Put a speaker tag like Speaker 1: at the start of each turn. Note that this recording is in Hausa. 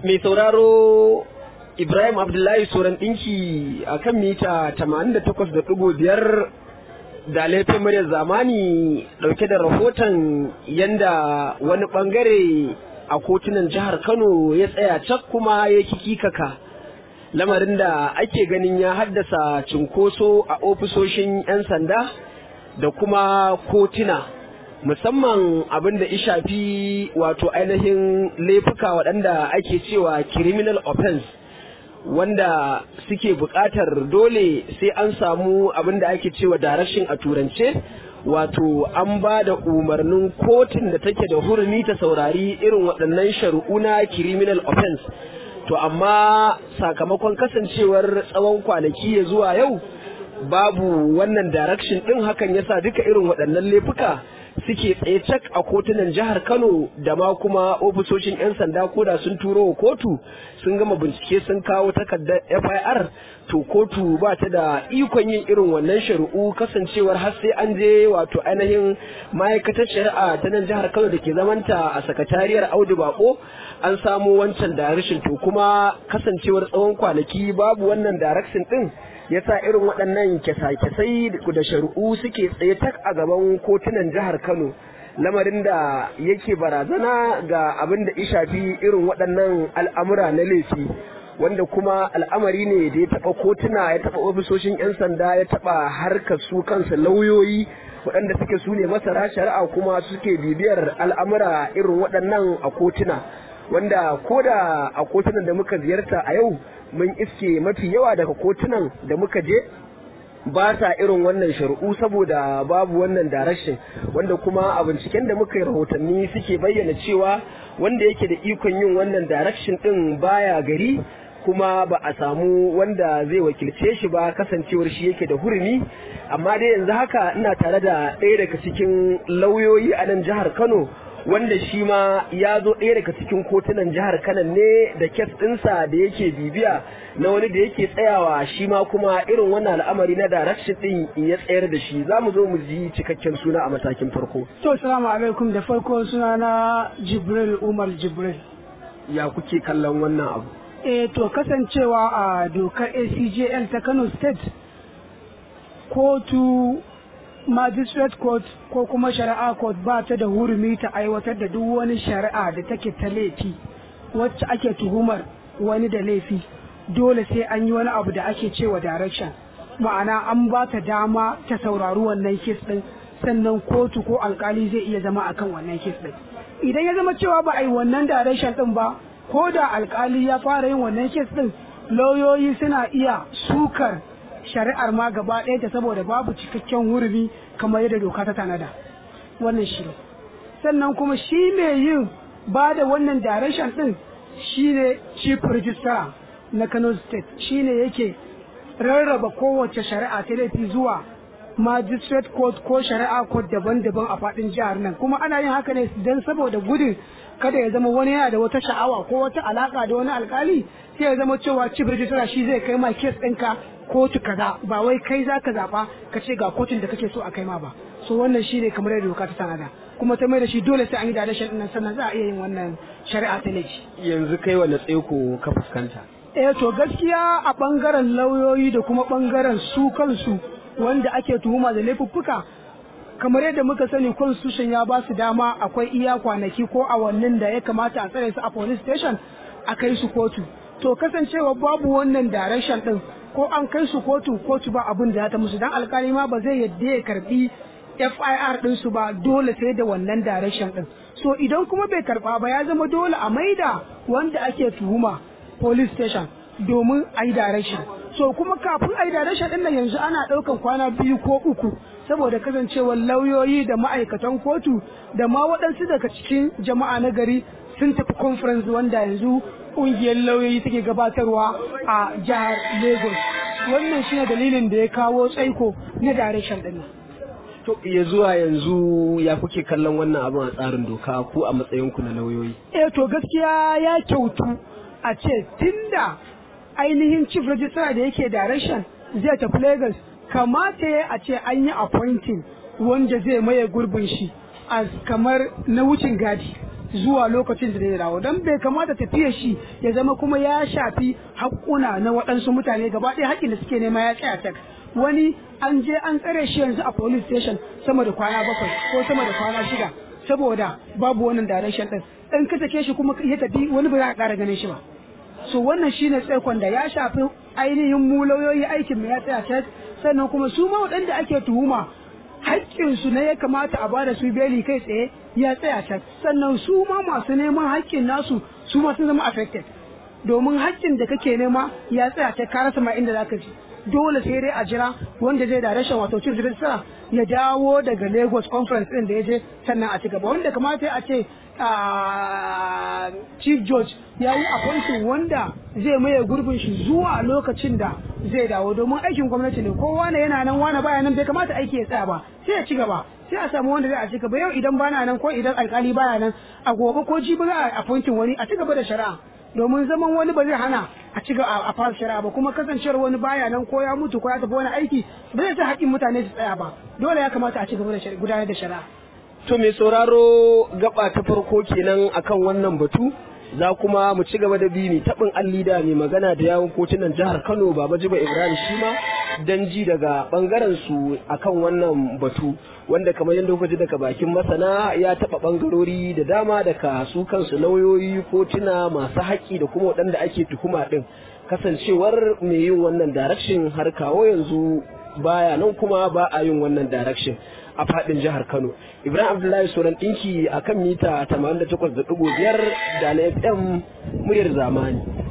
Speaker 1: Mai sauraro Ibrahim Abdullahi Soran ɗinki a kan mita 88.5 da laifin muryar zamani ɗauke da rahoton yanda wani ɓangare a kotunan jihar Kano ya tsaya cak kuma ya kikikaka. Lamarin da ake ganin ya haddasa cunkoso a ofisoshin 'yan sanda da kuma kotuna. Musamman abin da shafi wato ainihin laifuka waɗanda ake cewa criminal offense wanda suke buƙatar dole sai an samu abin da ake cewa direction a turance, wato an ba da umarnin kotun da take da hurumi ta saurari irin waɗannan shari'u na criminal offense. To amma sakamakon kasancewar tsawon kwanaki ya zuwa yau babu wannan direction ɗin, hakan yasa duka irin waɗannan laifuka suke tsaye cak a kotunan jihar Kano da ma kuma ofisoshin 'yan sanda koda sun turo wa kotu sun gama bincike sun kawo takardar FIR, to kotu ba ta da ikon yin irin wannan shari'u, kasancewar har sai an je wato ainihin ma'aikatar shari'a ta nan jihar Kano da ke zamanta a sakatariyar Audu Bako an samu wancan direction. To kuma kasancewar tsawon kwanaki babu wannan direction din yasa irin waɗannan kyasa-kyasai da shari'u suke tsaye tak a gaban kotunan jihar Kano, lamarin da yake barazana ga abin da shafi irin waɗannan al'amura na laifi, wanda kuma al'amari ne da ya taɓa kotuna, ya taɓa ofisoshin 'yan sanda, ya taɓa harkar su kansa lauyoyi waɗanda suke su ne masara shari'a kuma suke bibiyar al'amura irin waɗannan a kotuna, wanda ko da a kotunan da muka ziyarta a yau mun iske mafi yawa daga kotunan da muka je ba sa irin wannan shari'u saboda babu wannan direction, wanda kuma a binciken da muka yi rahotanni suke bayyana cewa wanda yake da ikon yin wannan direction din baya gari, kuma ba a samu wanda zai wakilce shi ba kasancewar shi yake da hurumi. Amma dai yanzu haka ina tare da ɗaya daga cikin lauyoyi a nan jihar Kano wanda shi ma ya zo ɗaya daga cikin kotunan jihar Kano ne da kes ɗinsa da yake bibiya na wani da yake tsayawa shi ma kuma irin wannan al'amari na direction ɗin ya tsayar da shi. Za mu zo mu ji cikakken suna a matakin farko.
Speaker 2: To, salamu alaikum, da farko suna na Jibril Umar Jibril.
Speaker 1: Ya kuke kallon wannan abu?
Speaker 2: To kasancewa a dokar ACJL ta Kano State, kotu magistrate court ko kuma shari'a court ba ta da hurumi ta aiwatar da duk wani shari'a da take ta laifi wacce ake tuhumar wani da laifi. Dole sai an yi wani abu da ake cewa direction, ma'ana an ba ta dama ta saurari wannan kes din, sannan kotu ko alkali zai iya zama akan wannan kes din. Idan ya zama cewa ba a yi wannan direction din ba, ko da alkali ya fara yin wannan kes din, lauyoyi suna iya sukar shari'ar ma gaba ɗaya ta saboda babu cikakken hurumi kamar yadda doka ta tanada. Wannan shi sannan kuma shi mai yin ba da wannan direction ɗin shi ne chief registrar na Kano State, shi ne yake rarraba kowace shari'a ta laifi zuwa magistrate court ko shari'a court daban-daban a faɗin jihar nan. Kuma ana yin haka ne don saboda gudun kada ya zama wani yana da wata sha'awa ko wata alaka da wani alkali sai ya zama cewa chief registrar shi zai kai ma kes ɗinka kotu kaza, ba wai kai za ka zaɓa ka ce ga kotun da kake so a kai ma ba. So wannan shi ne kamar yadda doka ta tanada, kuma ta mai da shi dole sai an yi direction ɗin nan sannan za a iya yin wannan shari'a ta laifi.
Speaker 1: Yanzu kai wanda tsaiko ka fuskanta?
Speaker 2: To gaskiya a ɓangaren lauyoyi da kuma ɓangaren su kansu wanda ake tuhuma da laifuffuka, kamar yadda muka sani constitution ya ba su dama akwai iya kwanaki ko awannin da ya kamata a tsare su a police station a kai su kotu. To kasancewa babu wannan direction ɗin, ko an kai su kotu ba abin da ya ta musu, dan alkali ma ba zai yadda ya karbi FIR din su ba, dole sai da wannan direction din. So idan kuma bai karba ba ya zama dole a maida wanda ake tuhuma police station domin a yi direction. So kuma kafin a yi direction din nan yanzu ana ɗaukan kwana 2 ko 3 saboda kasancewar lauyoyi da ma'aikatan kotu da ma waɗansu daga cikin jama'a na gari sun tafi conference wanda yanzu ƙungiyar lauyoyi take gabatarwa a jihar Lagos. Wannan shine dalilin da ya kawo tsaiko na direction din nan.
Speaker 1: To ya zuwa yanzu ya kuke kallon wannan abin a tsarin doka ku a matsayinku na lauyoyi?
Speaker 2: To gaskiya ya kyautu a ce tunda ainihin chief registrar da yake direction zai tafi Lagos, kamata a ce an yi appointing wanda zai maye gurbin shi as kamar na wucin gadi, zuwa lokacin da zai dawo don bai kamata tafiyar shi ya zama kuma ya shafi haƙƙuna na waɗansu mutane gaba ɗaya haƙƙin da suke nema ya tsaya tak wani an je an tsare shi yanzu a police station sama da kwana 7 ko sama da kwana 6 saboda babu wannan direction din in ka take shi kuma ya tafi wani ba za a ƙara ganin shi ba so wannan shine tsaikon da ya shafi ainihin mu lauyoyi aikin mu ya tsaya tak sannan kuma su ma waɗanda ake tuhuma haƙƙinsu ne ya kamata a bada su beli kai tsaye ya tsaya can sannan su ma masu neman haƙƙin nasu su ma sun zama affected domin haƙƙin da kake nema ya tsaya can ka rasa ma inda zaka ji dole sai dai a jira wanda zai da rashin wato chief registrar ya dawo daga Lagos conference din da ya je sannan a ci gaba wanda kamata a ce chief judge ya yi appointing wanda zai maye gurbin shi zuwa lokacin da zai dawo domin aikin gwamnati ne ko wane yana nan wane baya nan bai kamata aiki ya tsaya ba sai ya ci gaba sai a samu wanda zai a ci gaba yau idan bana nan ko idan alkali baya nan a gobe ko jibi za a appointing wani a ci gaba da shari'a domin zaman wani ba zai hana a ci gaba a fara shari'a ba kuma kasancewar wani baya nan ko ya mutu ko ya tafi wani aiki ba zai sa haƙƙin mutane su tsaya ba dole ya kamata a ci gaba da gudanar da shari'a.
Speaker 1: To mai sauraro gaba ta farko kenan akan wannan batu za kuma mu ci gaba da bini taɓin allida mai magana da yawon kotunan jihar Kano Baba Jiba Ibrahim Shima dan ji daga bangaren su akan wannan batu wanda kamar yadda kuka ji daga bakin masana ya taɓa bangarori da dama daga su kansu lauyoyi kotuna masu haƙƙi da kuma waɗanda ake tuhuma ɗin kasancewar mai yin wannan direction har kawo yanzu baya nan kuma ba a yin wannan direction a fadin jihar Kano. Ibrahim Abdullahi Soran ɗinki akan mita 88.5 da na FM muryar zamani.